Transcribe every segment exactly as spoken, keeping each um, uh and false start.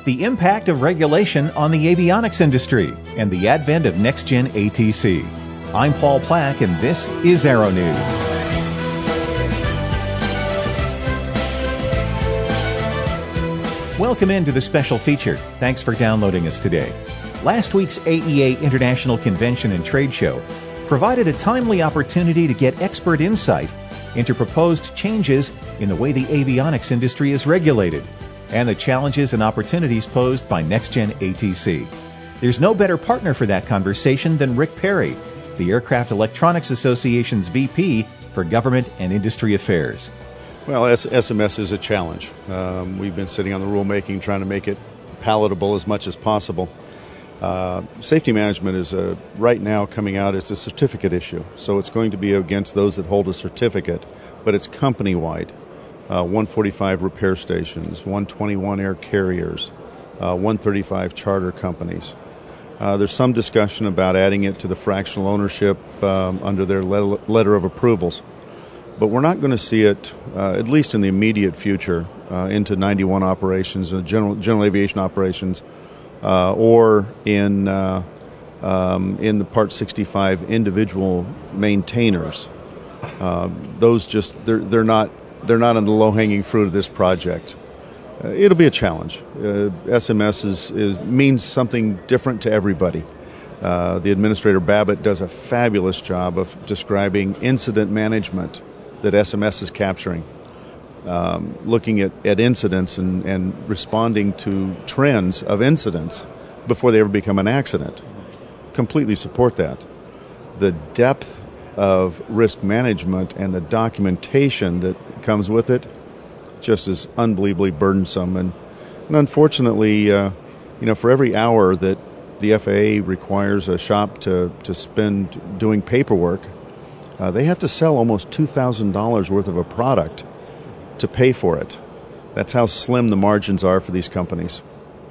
the impact of regulation on the avionics industry, and the advent of next-gen A T C. I'm Paul Plack, and this is Aero News. Welcome into the special feature. Thanks for downloading us today. Last week's A E A International Convention and Trade Show provided a timely opportunity to get expert insight into proposed changes in the way the avionics industry is regulated and the challenges and opportunities posed by next-gen A T C. There's no better partner for that conversation than Rick Perry, the Aircraft Electronics Association's V P for Government and Industry Affairs. Well, S M S is a challenge. Um, we've been sitting on the rulemaking trying to make it palatable as much as possible. Uh, safety management is a, right now coming out as a certificate issue, so it's going to be against those that hold a certificate, but it's company-wide. Uh, one forty-five repair stations, one twenty-one air carriers, uh, one thirty-five charter companies. Uh, there's some discussion about adding it to the fractional ownership um, under their le- letter of approvals, but we're not going to see it, uh, at least in the immediate future, uh, into ninety-one operations, uh, general, general aviation operations, Uh, or in uh, um, in the Part sixty-five individual maintainers. Uh, those just they're they're not they're not on the low-hanging fruit of this project. Uh, it'll be a challenge. Uh, S M S is, is means something different to everybody. Uh, the Administrator Babbitt does a fabulous job of describing incident management that S M S is capturing. Um, looking at, at incidents and, and responding to trends of incidents before they ever become an accident. Completely support that. The depth of risk management and the documentation that comes with it just is unbelievably burdensome. And, and unfortunately, uh, you know, for every hour that the F A A requires a shop to, to spend doing paperwork, uh, they have to sell almost two thousand dollars worth of a product to pay for it. That's how slim the margins are for these companies.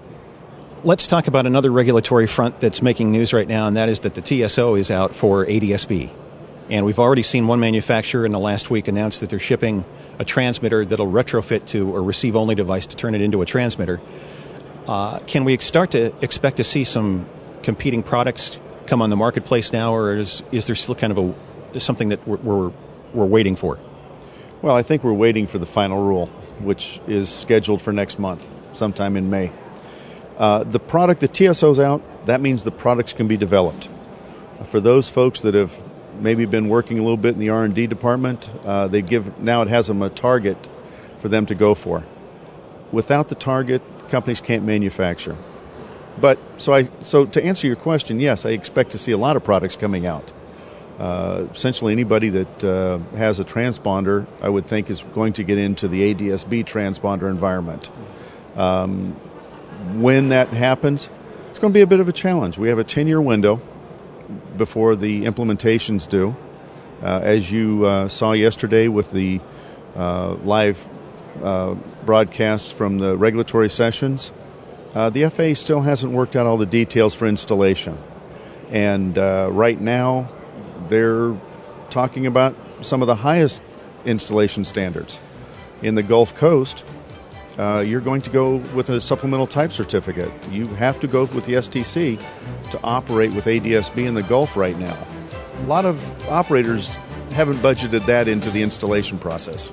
Let's talk about another regulatory front that's making news right now, and that is that the T S O is out for A D S B. And we've already seen one manufacturer in the last week announce that they're shipping a transmitter that'll retrofit to a receive-only device to turn it into a transmitter. Uh, can we start to expect to see some competing products come on the marketplace now, or is, is there still kind of a something that we're, we're, we're waiting for? Well, I think we're waiting for the final rule, which is scheduled for next month, sometime in May. Uh, the product, the T S O's out, that means the products can be developed. For those folks that have maybe been working a little bit in the R and D department, uh, they give now it has them a target for them to go for. Without the target, companies can't manufacture. But so I so to answer your question, yes, I expect to see a lot of products coming out. Uh, essentially, anybody that uh, has a transponder, I would think, is going to get into the A D S B transponder environment. Um, when that happens, it's going to be a bit of a challenge. We have a ten-year window before the implementation's due. Uh, as you uh, saw yesterday with the uh, live uh, broadcasts from the regulatory sessions, uh, the F A A still hasn't worked out all the details for installation. And uh, right now, they're talking about some of the highest installation standards. In the Gulf Coast, uh, you're going to go with a supplemental type certificate. You have to go with the S T C to operate with A D S B in the Gulf right now. A lot of operators haven't budgeted that into the installation process.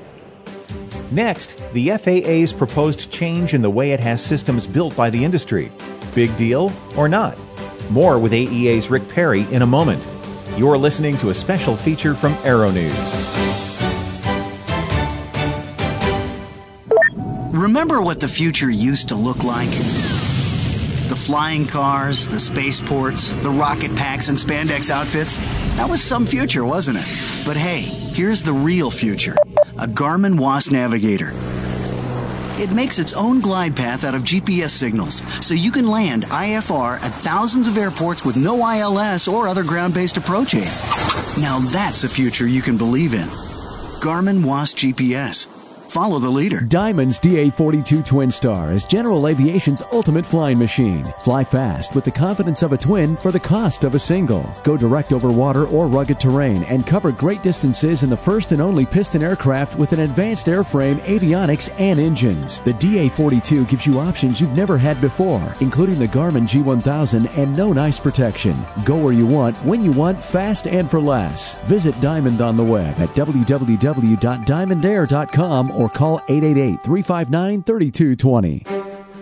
Next, the F A A's proposed change in the way it has systems built by the industry. Big deal or not? More with A E A's Rick Perry in a moment. You're listening to a special feature from Aero News. Remember what the future used to look like? The flying cars, the spaceports, the rocket packs and spandex outfits? That was some future, wasn't it? But hey, here's the real future. A Garmin W A S Navigator. It makes its own glide path out of G P S signals, so you can land I F R at thousands of airports with no I L S or other ground-based approach aids. Now that's a future you can believe in. Garmin W A S G P S. follow the leader. Diamond's D A forty-two Twin Star is General Aviation's ultimate flying machine. Fly fast with the confidence of a twin for the cost of a single. Go direct over water or rugged terrain and cover great distances in the first and only piston aircraft with an advanced airframe, avionics, and engines. The D A forty-two gives you options you've never had before, including the Garmin G one thousand and no ice protection. Go where you want, when you want, fast and for less. Visit Diamond on the web at w w w dot diamond air dot com or call eight eight eight, three five nine, three two two zero.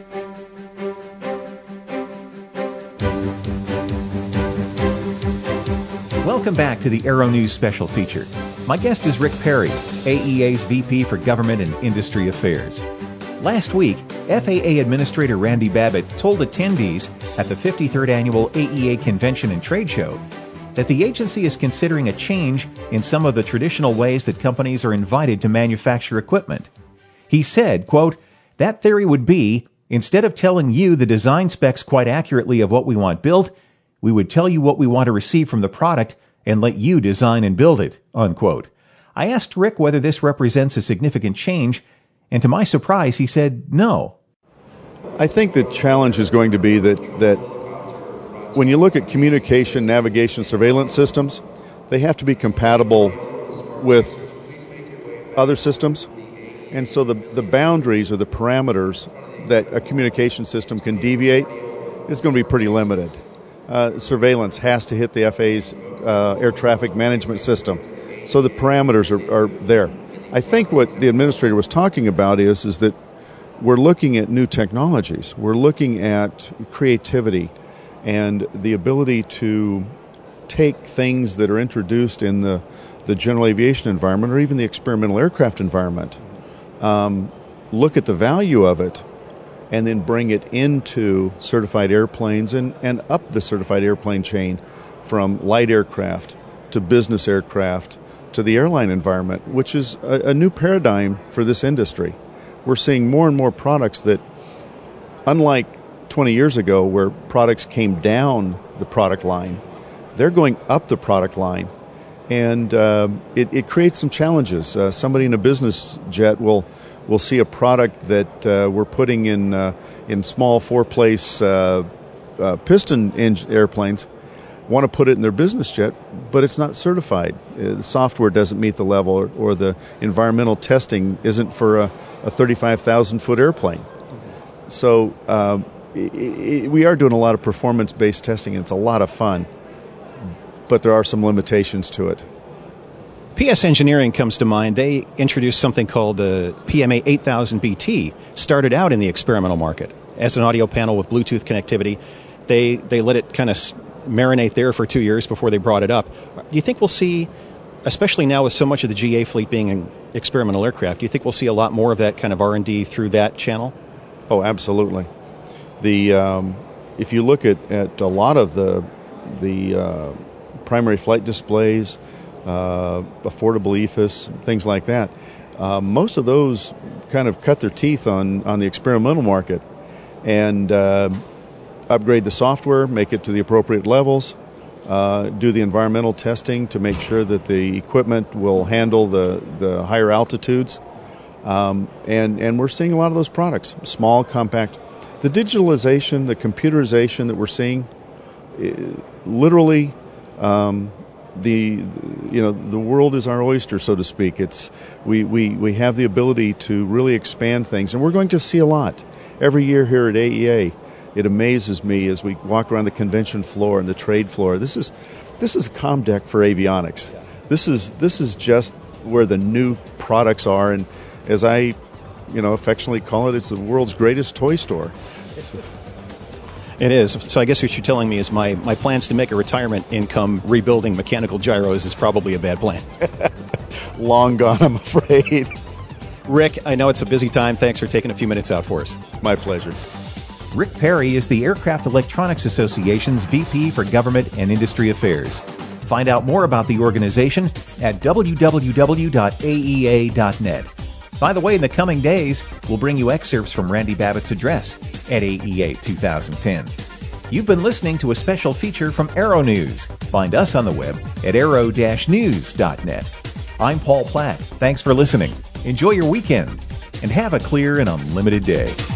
Welcome back to the Aero News Special Feature. My guest is Rick Perry, A E A's V P for Government and Industry Affairs. Last week, F A A Administrator Randy Babbitt told attendees at the fifty-third Annual A E A Convention and Trade Show that the agency is considering a change in some of the traditional ways that companies are invited to manufacture equipment. He said, quote, "That theory would be, instead of telling you the design specs quite accurately of what we want built, we would tell you what we want to receive from the product and let you design and build it," unquote. I asked Rick whether this represents a significant change, and to my surprise, he said no. I think the challenge is going to be that, that when you look at communication, navigation, surveillance systems, they have to be compatible with other systems. And so the, the boundaries or the parameters that a communication system can deviate is going to be pretty limited. Uh, surveillance has to hit the F A A's uh, air traffic management system. So the parameters are, are there. I think what the administrator was talking about is, is that we're looking at new technologies. We're looking at creativity and the ability to take things that are introduced in the, the general aviation environment or even the experimental aircraft environment, um, look at the value of it, and then bring it into certified airplanes and, and up the certified airplane chain from light aircraft to business aircraft to the airline environment, which is a, a new paradigm for this industry. We're seeing more and more products that, unlike twenty years ago where products came down the product line, they're going up the product line. And uh, it, it creates some challenges. Uh, somebody in a business jet will will see a product that uh, we're putting in uh, in small four-place uh, uh, piston engine airplanes, want to put it in their business jet, but it's not certified. Uh, the software doesn't meet the level, or, or the environmental testing isn't for a, a thirty-five thousand foot airplane. So uh, it, it, we are doing a lot of performance-based testing, and it's a lot of fun, but there are some limitations to it. P S Engineering comes to mind. They introduced something called the P M A eight thousand B T, started out in the experimental market as an audio panel with Bluetooth connectivity. They they let it kind of marinate there for two years before they brought it up. Do you think we'll see, especially now with so much of the G A fleet being in experimental aircraft, do you think we'll see a lot more of that kind of R and D through that channel? Oh, absolutely. The um, if you look at, at a lot of the the uh, primary flight displays, uh, affordable E F I S, things like that, uh, most of those kind of cut their teeth on, on the experimental market and uh, upgrade the software, make it to the appropriate levels, uh, do the environmental testing to make sure that the equipment will handle the, the higher altitudes. Um, and, and we're seeing a lot of those products, small, compact. The digitalization, the computerization that we're seeing, literally, um, the you know the world is our oyster, so to speak. It's we, we, we have the ability to really expand things, and we're going to see a lot every year here at A E A. It amazes me as we walk around the convention floor and the trade floor. This is this is ComDeck for avionics. This is this is just where the new products are, and as I you know affectionately call it, it's the world's greatest toy store. It is. So I guess what you're telling me is my, my plans to make a retirement income rebuilding mechanical gyros is probably a bad plan. Long gone, I'm afraid. Rick, I know it's a busy time. Thanks for taking a few minutes out for us. My pleasure. Rick Perry is the Aircraft Electronics Association's V P for Government and Industry Affairs. Find out more about the organization at w w w dot a e a dot net. By the way, in the coming days, we'll bring you excerpts from Randy Babbitt's address at A E A two thousand ten. You've been listening to a special feature from Aero News. Find us on the web at aero dash news dot net. I'm Paul Platt. Thanks for listening. Enjoy your weekend and have a clear and unlimited day.